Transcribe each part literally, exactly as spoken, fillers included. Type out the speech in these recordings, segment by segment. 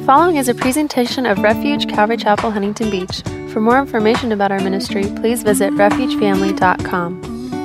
following is a presentation of Refuge Calvary Chapel, Huntington Beach. For more information about our ministry, please visit refuge family dot com.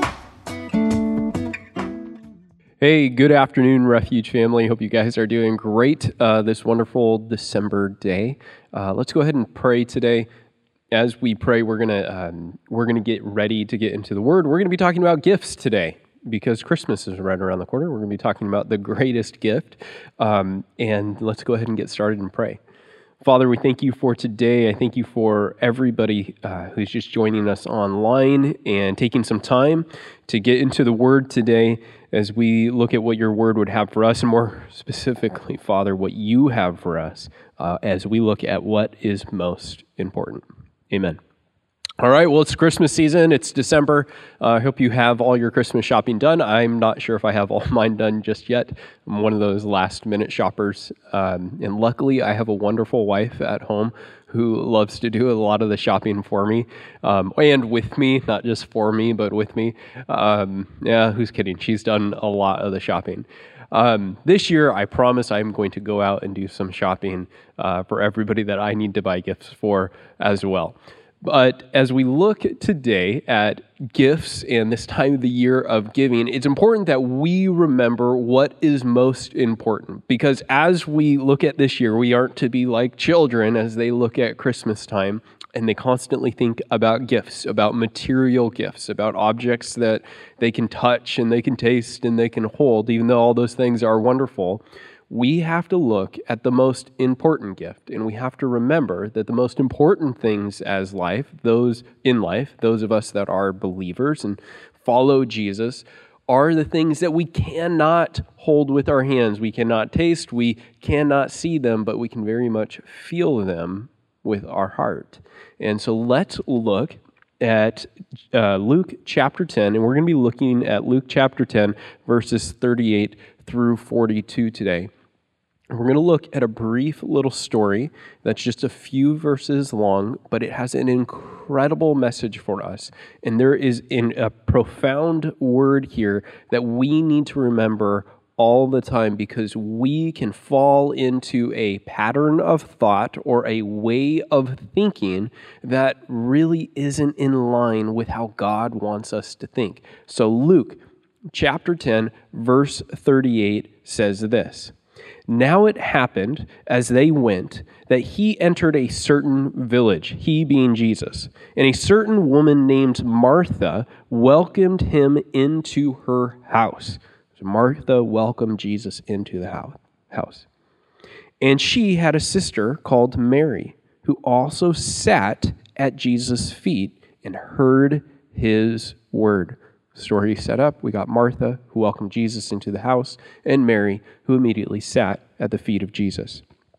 Hey, good afternoon, Refuge family. Hope you guys are doing great uh, this wonderful December day. Uh, let's go ahead and pray today. As we pray, we're gonna um, we're gonna get ready to get into the Word. We're gonna be talking about gifts today, because Christmas is right around the corner. We're going to be talking about the greatest gift. Um, and let's go ahead and get started and pray. Father, we thank you for today. I thank you for everybody uh, who's just joining us online and taking some time to get into the Word today as we look at what your Word would have for us, and more specifically, Father, what you have for us uh, as we look at what is most important. Amen. All right, well, it's Christmas season. It's December. Uh, I hope you have all your Christmas shopping done. I'm not sure if I have all mine done just yet. I'm one of those last-minute shoppers. Um, and luckily, I have a wonderful wife at home who loves to do a lot of the shopping for me, um, and with me, not just for me, but with me. Um, yeah, who's kidding? She's done a lot of the shopping. Um, this year, I promise I'm going to go out and do some shopping uh, for everybody that I need to buy gifts for as well. But as we look today at gifts and this time of the year of giving, it's important that we remember what is most important. Because as we look at this year, we aren't to be like children as they look at Christmas time and they constantly think about gifts, about material gifts, about objects that they can touch and they can taste and they can hold, even though all those things are wonderful. We have to look at the most important gift, and we have to remember that the most important things as life, those in life, those of us that are believers and follow Jesus, are the things that we cannot hold with our hands. We cannot taste, we cannot see them, but we can very much feel them with our heart. And so let's look at uh, Luke chapter ten, and we're going to be looking at Luke chapter ten, verses thirty-eight through forty-two today. We're going to look at a brief little story that's just a few verses long, but it has an incredible message for us. And there is in a profound word here that we need to remember all the time, because we can fall into a pattern of thought or a way of thinking that really isn't in line with how God wants us to think. So Luke chapter ten, verse thirty-eight says this: "Now it happened, as they went, that he entered a certain village, he being Jesus, and a certain woman named Martha welcomed him into her house." So Martha welcomed Jesus into the house. "And she had a sister called Mary, who also sat at Jesus' feet and heard his word." Story set up. We got Martha, who welcomed Jesus into the house, and Mary, who immediately sat at the feet of Jesus.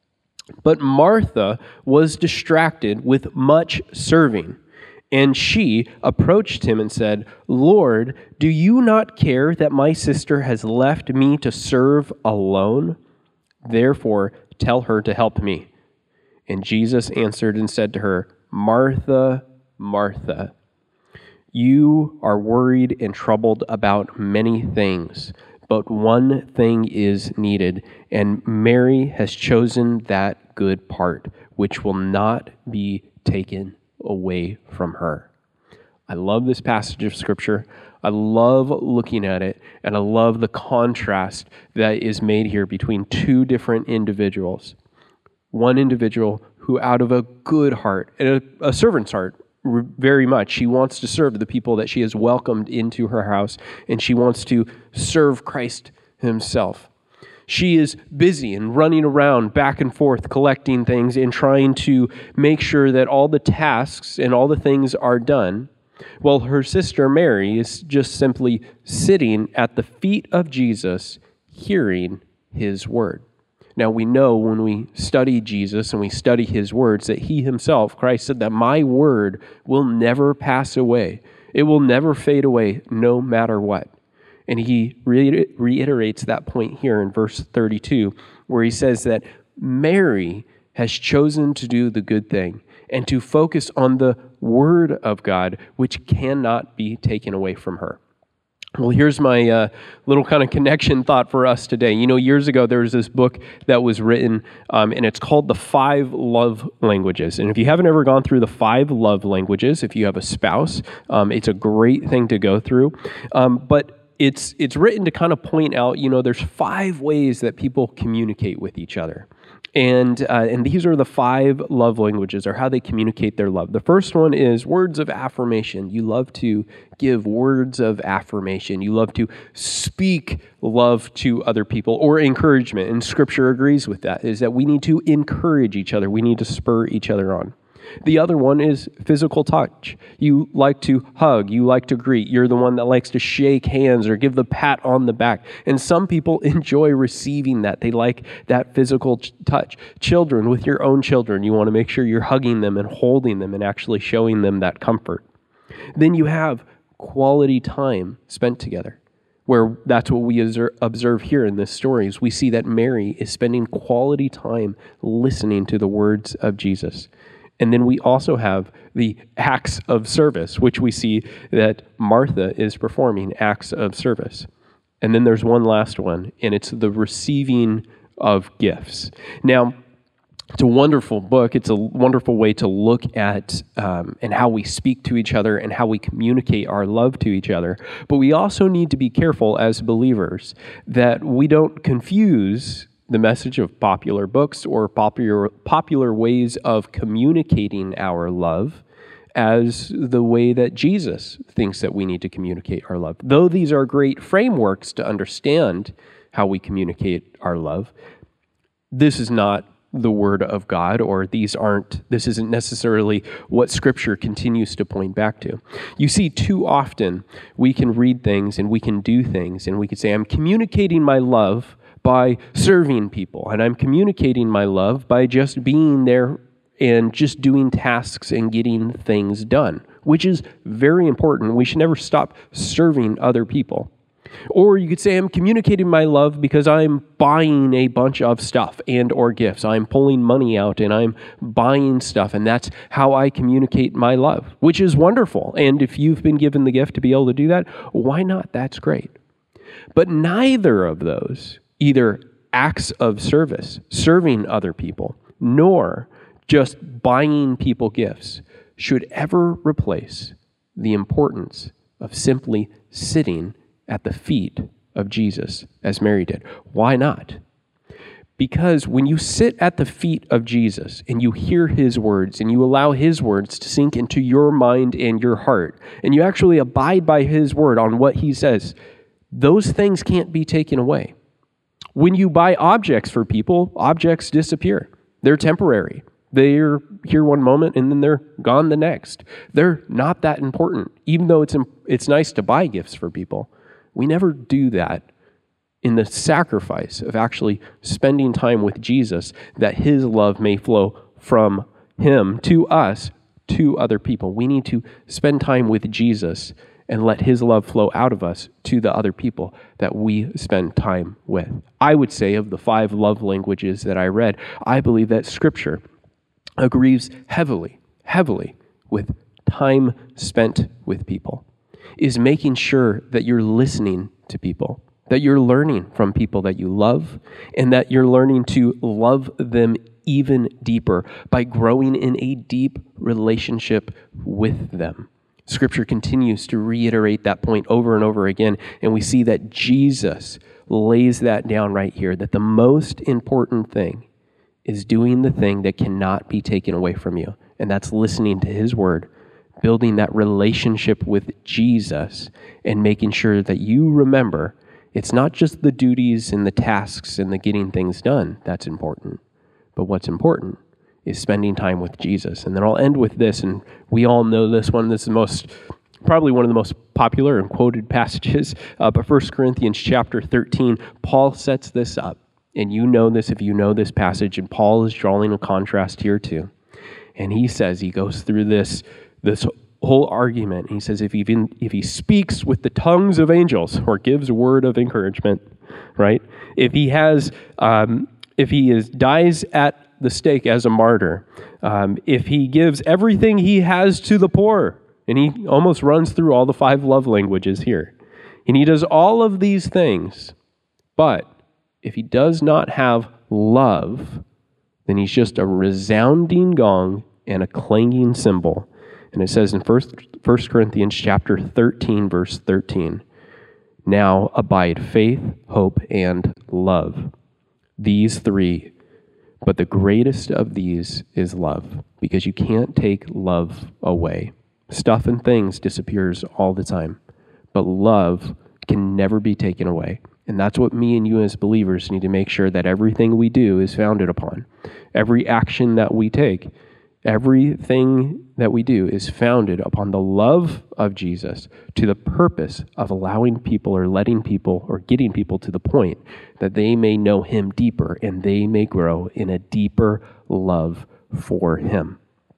But Martha was distracted with much serving, and she approached him and said, "Lord, do you not care that my sister has left me to serve alone? Therefore, tell her to help me." And Jesus answered and said to her, "Martha, Martha, you are worried and troubled about many things, but one thing is needed, and Mary has chosen that good part, which will not be taken away from her." I love this passage of Scripture. I love looking at it, and I love the contrast that is made here between two different individuals. One individual who, out of a good heart, and a, a servant's heart, very much, she wants to serve the people that she has welcomed into her house, and she wants to serve Christ himself. She is busy and running around back and forth, collecting things and trying to make sure that all the tasks and all the things are done, while her sister Mary is just simply sitting at the feet of Jesus, hearing his word. Now, we know when we study Jesus and we study his words that he himself, Christ, said that my word will never pass away. It will never fade away, no matter what. And he reiterates that point here in verse thirty-two, where he says that Mary has chosen to do the good thing and to focus on the word of God, which cannot be taken away from her. Well, here's my uh, little kind of connection thought for us today. You know, years ago, there was this book that was written, um, and it's called The Five Love Languages. And if you haven't ever gone through the five love languages, if you have a spouse, um, it's a great thing to go through. Um, but it's it's written to kind of point out, you know, there's five ways that people communicate with each other. And uh, and these are the five love languages, or how they communicate their love. The first one is words of affirmation. You love to give words of affirmation. You love to speak love to other people, or encouragement. And Scripture agrees with that, is that we need to encourage each other. We need to spur each other on. The other one is physical touch. You like to hug. You like to greet. You're the one that likes to shake hands or give the pat on the back. And some people enjoy receiving that. They like that physical touch. Children, with your own children, you want to make sure you're hugging them and holding them and actually showing them that comfort. Then you have quality time spent together, where that's what we observe here in this story. Is we see that Mary is spending quality time listening to the words of Jesus. And then we also have the acts of service, which we see that Martha is performing acts of service. And then there's one last one, and it's the receiving of gifts. Now, it's a wonderful book. It's a wonderful way to look at um, and how we speak to each other and how we communicate our love to each other. But we also need to be careful as believers that we don't confuse the message of popular books or popular popular ways of communicating our love as the way that Jesus thinks that we need to communicate our love. Though these are great frameworks to understand how we communicate our love, this is not the Word of God, or these aren't, this isn't necessarily what Scripture continues to point back to. You see, too often we can read things and we can do things and we can say, I'm communicating my love by serving people, and I'm communicating my love by just being there and just doing tasks and getting things done, which is very important. We should never stop serving other people. Or you could say, I'm communicating my love because I'm buying a bunch of stuff and or gifts. I'm pulling money out and I'm buying stuff, and that's how I communicate my love, which is wonderful. And if you've been given the gift to be able to do that, why not? That's great. But neither of those, either acts of service, serving other people, nor just buying people gifts, should ever replace the importance of simply sitting at the feet of Jesus, as Mary did. Why not? Because when you sit at the feet of Jesus and you hear his words and you allow his words to sink into your mind and your heart, and you actually abide by his word on what he says, those things can't be taken away. When you buy objects for people, objects disappear. They're temporary. They're here one moment and then they're gone the next. They're not that important, even though it's it's nice to buy gifts for people. We never do that in the sacrifice of actually spending time with Jesus, that his love may flow from him to us, to other people. We need to spend time with Jesus and let his love flow out of us to the other people that we spend time with. I would say, of the five love languages that I read, I believe that Scripture agrees heavily, heavily with time spent with people, is making sure that you're listening to people, that you're learning from people that you love, and that you're learning to love them even deeper by growing in a deep relationship with them. Scripture continues to reiterate that point over and over again, and we see that Jesus lays that down right here, that the most important thing is doing the thing that cannot be taken away from you, and that's listening to his word, building that relationship with Jesus, and making sure that you remember it's not just the duties and the tasks and the getting things done that's important, but what's important is spending time with Jesus. And then I'll end with this, and we all know this one. This is the most, probably one of the most popular and quoted passages, uh, but First Corinthians chapter thirteen, Paul sets this up, and you know this if you know this passage, and Paul is drawing a contrast here too. And he says, he goes through this, this whole argument. He says, if he, if he speaks with the tongues of angels, or gives a word of encouragement, right? If he has, um, if he is dies at the stake as a martyr, um, if he gives everything he has to the poor, and he almost runs through all the five love languages here. And he does all of these things, but if he does not have love, then he's just a resounding gong and a clanging cymbal. And it says in First Corinthians chapter thirteen, verse thirteen, now abide faith, hope, and love. These three, but the greatest of these is love, because you can't take love away. Stuff and things disappears all the time, but love can never be taken away. And that's what me and you as believers need to make sure that everything we do is founded upon. Every action that we take, everything that we do is founded upon the love of Jesus, to the purpose of allowing people or letting people or getting people to the point that they may know him deeper and they may grow in a deeper love for him.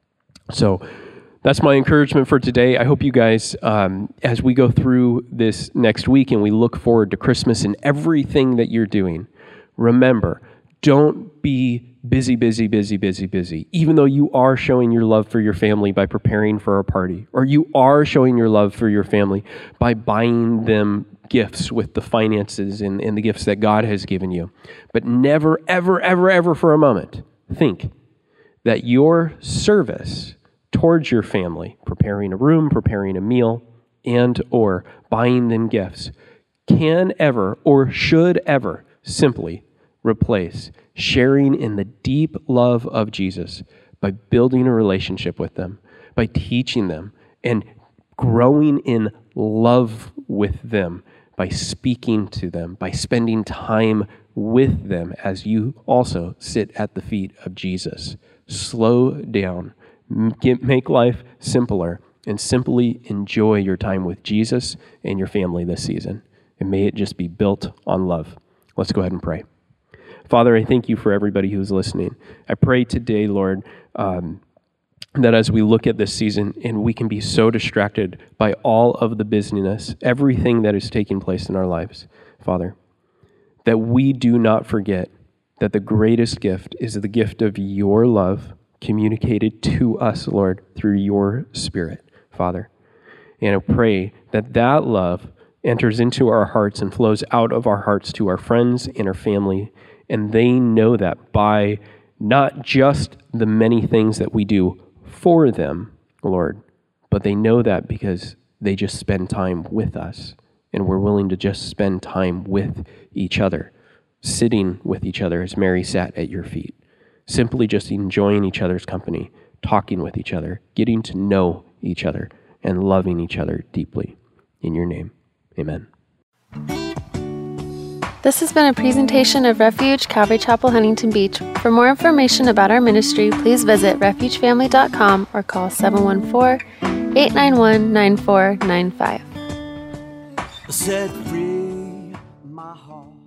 So that's my encouragement for today. I hope you guys, um, as we go through this next week and we look forward to Christmas and everything that you're doing, remember, don't be busy, busy, busy, busy, busy, even though you are showing your love for your family by preparing for a party, or you are showing your love for your family by buying them gifts with the finances and, and the gifts that God has given you. But never, ever, ever, ever for a moment think that your service towards your family, preparing a room, preparing a meal, and or buying them gifts, can ever or should ever simply replace sharing in the deep love of Jesus by building a relationship with them, by teaching them and growing in love with them, by speaking to them, by spending time with them as you also sit at the feet of Jesus. Slow down. Get, make life simpler and simply enjoy your time with Jesus and your family this season. And may it just be built on love. Let's go ahead and pray. Father, I thank you for everybody who's listening. I pray today, Lord, um, that as we look at this season and we can be so distracted by all of the busyness, everything that is taking place in our lives, Father, that we do not forget that the greatest gift is the gift of your love communicated to us, Lord, through your Spirit, Father. And I pray that that love enters into our hearts and flows out of our hearts to our friends and our family, and they know that by not just the many things that we do for them, Lord, but they know that because they just spend time with us, and we're willing to just spend time with each other, sitting with each other as Mary sat at your feet. Simply just enjoying each other's company, talking with each other, getting to know each other, and loving each other deeply. In your name, amen. This has been a presentation of Refuge Calvary Chapel, Huntington Beach. For more information about our ministry, please visit refuge family dot com or call seven one four, eight nine one, nine four nine five. Set free my heart.